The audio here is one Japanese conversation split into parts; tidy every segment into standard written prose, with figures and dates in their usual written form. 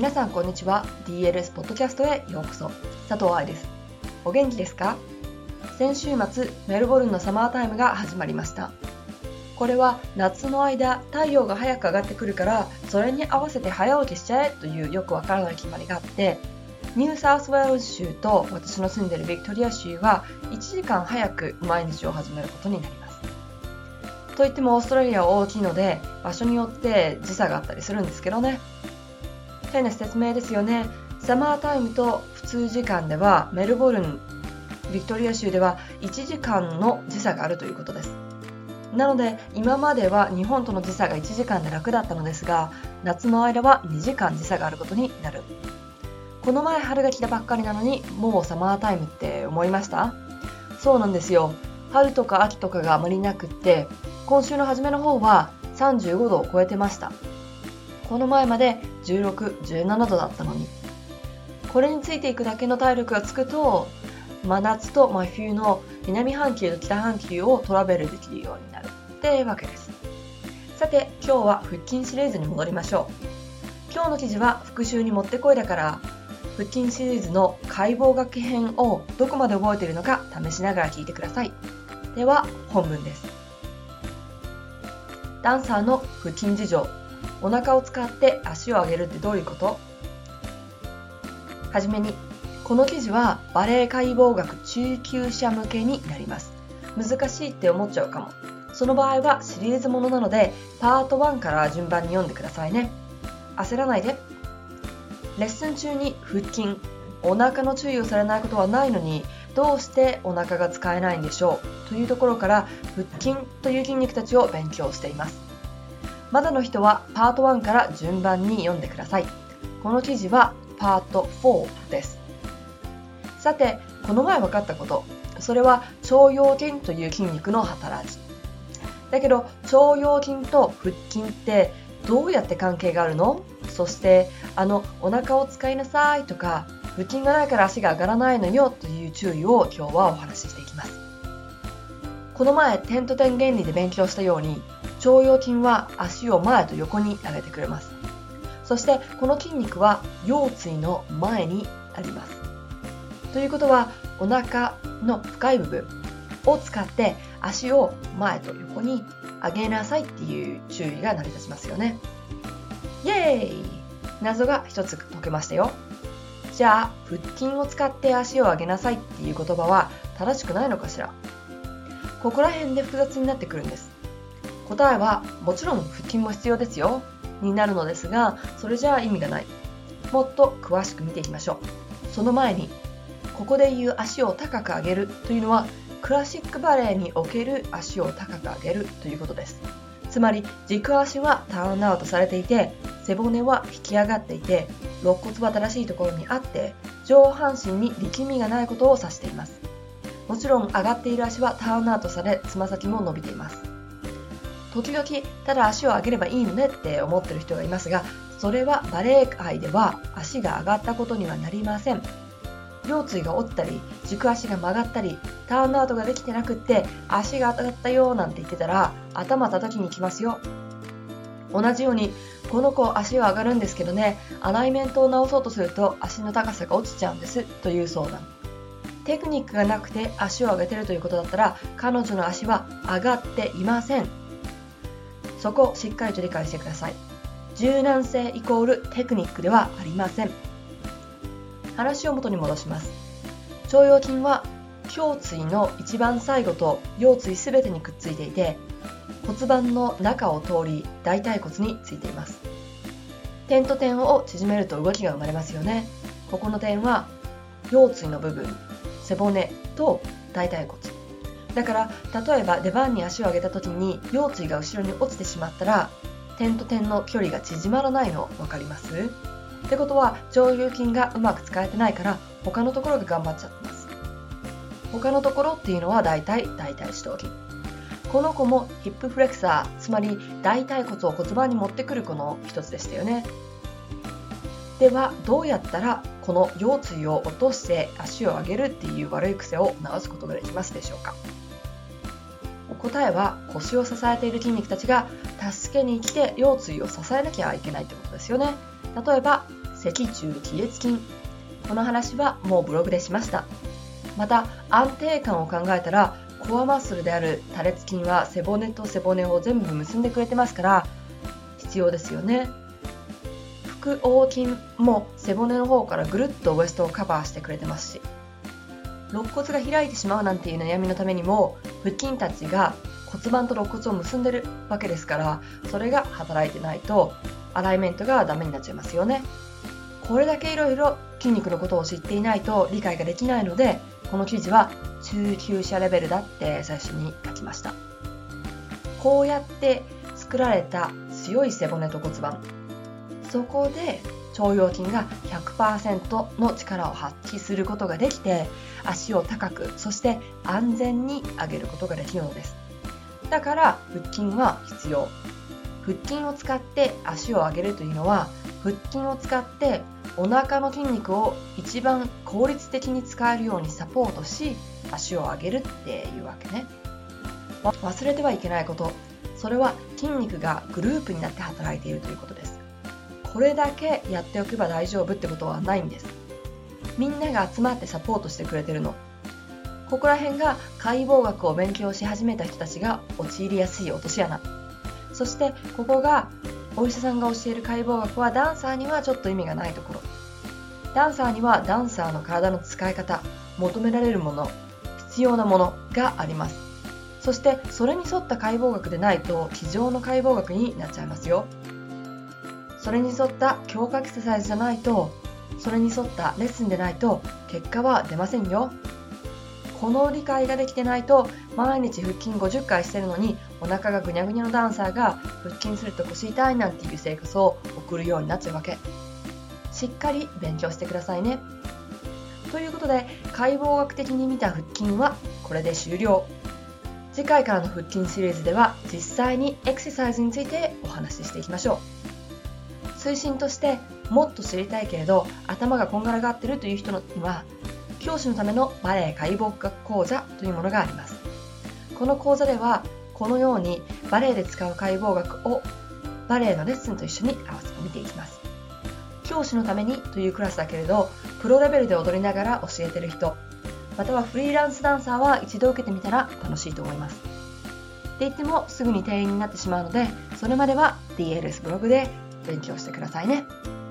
皆さんこんにちは。 DLS ポッドキャストへようこそ。佐藤愛です。お元気ですか？先週末メルボルンのサマータイムが始まりました。これは夏の間太陽が早く上がってくるからそれに合わせて早起きしちゃえというよくわからない決まりがあって、ニューサウスウェールズ州と私の住んでいるビクトリア州は1時間早く毎日を始めることになります。といってもオーストラリアは大きいので場所によって時差があったりするんですけどね。変な説明ですよね。サマータイムと普通時間ではメルボルン、ビクトリア州では1時間の時差があるということです。なので今までは日本との時差が1時間で楽だったのですが、夏の間は2時間時差があることになる。この前春が来たばっかりなのにもうサマータイムって思いました？そうなんですよ。春とか秋とかがあまりなくって、今週の初めの方は35度を超えてました。この前まで16、17度だったのに。これについていくだけの体力がつくと、真夏と真冬の南半球と北半球をトラベルできるようになるってわけです。さて今日は腹筋シリーズに戻りましょう。今日の記事は復習にもってこいだから、腹筋シリーズの解剖学編をどこまで覚えているのか試しながら聞いてください。では本文です。ダンサーの腹筋事情。お腹を使って足を上げるってどういうこと？はじめに、この記事はバレエ解剖学中級者向けになります。難しいって思っちゃうかも。その場合はシリーズものなのでパート1から順番に読んでくださいね。焦らないで。レッスン中に腹筋、お腹の注意をされないことはないのに、どうしてお腹が使えないんでしょうというところから腹筋という筋肉たちを勉強しています。まだの人はパート1から順番に読んでください。この記事はパート4です。さて、この前分かったこと、それは腸腰筋という筋肉の働き。だけど腸腰筋と腹筋ってどうやって関係があるの？そしてお腹を使いなさいとか腹筋がないから足が上がらないのよという注意を今日はお話ししていきます。この前点と点原理で勉強したように、腸腰筋は足を前と横に上げてくれます。そしてこの筋肉は腰椎の前にあります。ということはお腹の深い部分を使って足を前と横に上げなさいっていう注意が成り立ちますよね。イエーイ！謎が一つ解けましたよ。じゃあ腹筋を使って足を上げなさいっていう言葉は正しくないのかしら？ここら辺で複雑になってくるんです。答えはもちろん腹筋も必要ですよになるのですが、それじゃあ意味がない。もっと詳しく見ていきましょう。その前に、ここで言う足を高く上げるというのはクラシックバレエにおける足を高く上げるということです。つまり軸足はターンアウトされていて、背骨は引き上がっていて、肋骨は正しいところにあって上半身に力みがないことを指しています。もちろん上がっている足はターンアウトされ、つま先も伸びています。時々ただ足を上げればいいのねって思ってる人がいますが、それはバレエ界では足が上がったことにはなりません。腰椎が折ったり軸足が曲がったりターンアウトができてなくって足が上がったよなんて言ってたら頭叩きに来ますよ。同じように、この子足は上がるんですけどね、アライメントを直そうとすると足の高さが落ちちゃうんですという相談。テクニックがなくて足を上げてるということだったら、彼女の足は上がっていません。そこをしっかりと理解してください。柔軟性イコールテクニックではありません。話を元に戻します。腸腰筋は胸椎の一番最後と腰椎すべてにくっついていて、骨盤の中を通り大腿骨についています。点と点を縮めると動きが生まれますよね。ここの点は腰椎の部分、背骨と大腿骨。だから例えば出番に足を上げた時に腰椎が後ろに落ちてしまったら、点と点の距離が縮まらないの分かります？ってことは腸腰筋がうまく使えてないから他のところが頑張っちゃってます。他のところっていうのは大腿四頭筋。この子もヒップフレクサー、つまり大腿骨を骨盤に持ってくる子の一つでしたよね。ではどうやったらこの腰椎を落として足を上げるっていう悪い癖を直すことができますでしょうか？答えは腰を支えている筋肉たちが助けに来て腰椎を支えなきゃいけないってことですよね。例えば脊柱起立筋。この話はもうブログでしました。また安定感を考えたら、コアマッスルである多裂筋は背骨と背骨を全部結んでくれてますから必要ですよね。腹横筋も背骨の方からぐるっとウエストをカバーしてくれてますし、肋骨が開いてしまうなんていう悩みのためにも腹筋たちが骨盤と肋骨を結んでるわけですから、それが働いてないとアライメントがダメになっちゃいますよね。これだけいろいろ筋肉のことを知っていないと理解ができないので、この記事は中級者レベルだって最初に書きました。こうやって作られた強い背骨と骨盤、そこで腸腰筋が 100% の力を発揮することができて、足を高くそして安全に上げることができるのです。だから腹筋は必要。腹筋を使って足を上げるというのは、腹筋を使ってお腹の筋肉を一番効率的に使えるようにサポートし、足を上げるっていうわけね。忘れてはいけないこと、それは筋肉がグループになって働いているということです。これだけやっておけば大丈夫ってことはないんです。みんなが集まってサポートしてくれてるの。ここら辺が解剖学を勉強し始めた人たちが陥りやすい落とし穴。そしてここがお医者さんが教える解剖学はダンサーにはちょっと意味がないところ。ダンサーにはダンサーの体の使い方、求められるもの、必要なものがあります。そしてそれに沿った解剖学でないと机上の解剖学になっちゃいますよ。それに沿った強化エクササイズじゃないと、それに沿ったレッスンでないと結果は出ませんよ。この理解ができてないと、毎日腹筋50回してるのにお腹がぐにゃぐにゃのダンサーが腹筋すると腰痛いなんていう生活を送るようになっちゃうわけ。しっかり勉強してくださいね。ということで、解剖学的に見た腹筋はこれで終了。次回からの腹筋シリーズでは実際にエクササイズについてお話ししていきましょう。推進として、もっと知りたいけれど頭がこんがらがってるという人には、教師のためのバレエ解剖学講座というものがあります。この講座ではこのようにバレエで使う解剖学をバレエのレッスンと一緒に合わせて見ていきます。教師のためにというクラスだけれど、プロレベルで踊りながら教えてる人、またはフリーランスダンサーは一度受けてみたら楽しいと思います。って言ってもすぐに定員になってしまうので、それまでは DLS ブログで勉強してくださいね。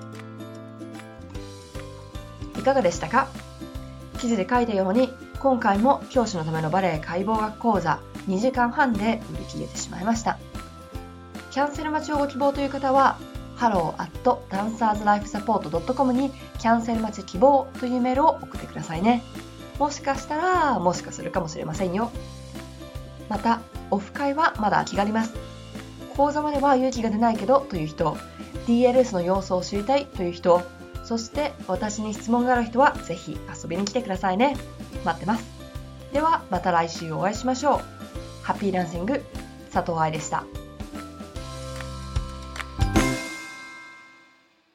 いかがでしたか？記事で書いたように、今回も教師のためのバレエ解剖学講座2時間半で売り切れてしまいました。キャンセル待ちをご希望という方は、hello@dancerslifesupport.com にキャンセル待ち希望というメールを送ってくださいね。もしかしたらもしかするかもしれませんよ。また、オフ会はまだ空きがあります。講座までは勇気が出ないけどという人、DLS の様子を知りたいという人、そして私に質問がある人はぜひ遊びに来てくださいね。待ってます。ではまた来週お会いしましょう。ハッピーダンシング、佐藤愛でした。